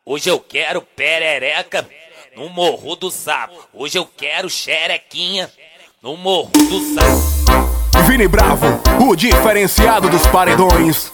Hoje eu quero perereca no Morro do Sapo. Hoje eu quero xerequinha no Morro do Sapo. Vini Bravo, o diferenciado dos paredões.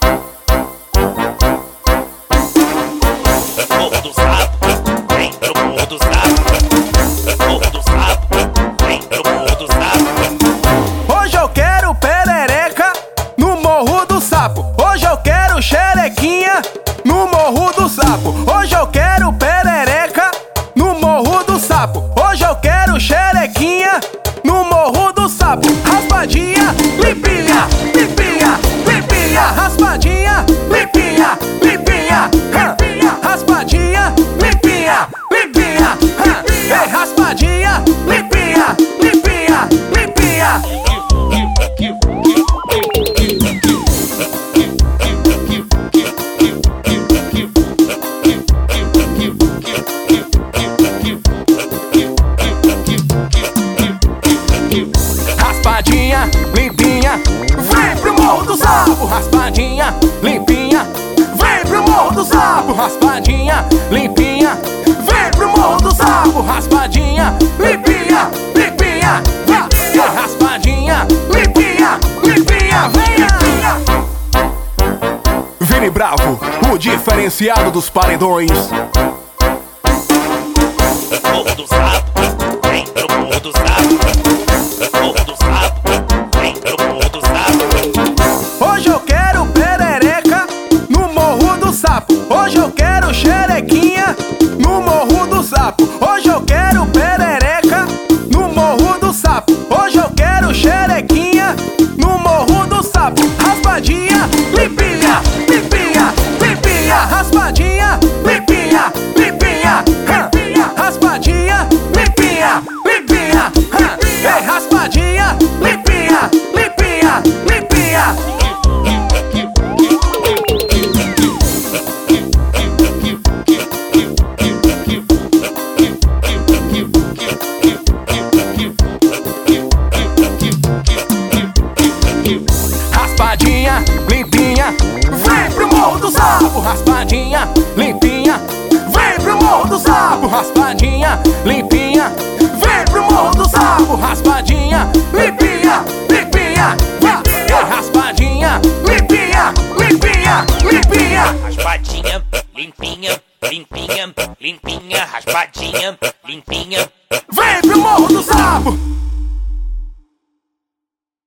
Morro do Sapo, vem pro Morro do Sapo. Morro do Sapo, vem pro Morro do Sapo. Hoje eu quero perereca no Morro do Sapo. Hoje eu quero xerequinha no Morro do Sapo. Hoje eu quero perereca no Morro do Sapo. Hoje eu quero xerequinha no Morro do Sapo. Raspadinha, limpinha, limpinha, limpinha. Raspadinha, limpinha, limpinha, limpinha. Raspadinha, limpinha, limpinha, ei, raspadinha, limpinha, limpinha, limpinha. Raspadinha, limpinha, vem pro Morro do Sapo. Raspadinha, limpinha, vem pro Morro do Sapo. Raspadinha, limpinha, vem pro Morro do Sapo. Raspadinha, limpinha, limpinha, limpinha. Raspadinha, limpinha, limpinha, venha. Vini Bravo, o diferenciado dos paredões. Morro do Sapo, vem pro Morro do Sapo. Morro do Sapo, vem pro Morro do Sapo. Hoje eu quero perereca no Morro do Sapo. Hoje eu quero xerequinha no Morro do Sapo. Hoje eu quero perereca no Morro do Sapo. Hoje eu quero xerequinha no Morro do Sapo. Raspadinha, limpinha, limpinha, limpinha. Raspadinha, limpinha, limpinha, limpinha. Raspadinha, limpinha, limpinha, ei, raspadinha, limpinha, limpinha, limpinha. Raspadinha, limpinha, vem pro Morro do Sapo. Raspadinha, limpinha, vem pro Morro do Sapo. Raspadinha, limpinha, vem pro Morro do Sapo. Raspadinha, limpinha, limpinha, limpinha. Raspadinha, limpinha, limpinha, limpinha. Raspadinha, limpinha, limpinha, limpinha. Raspadinha, limpinha. Vem pro Morro do Sapo.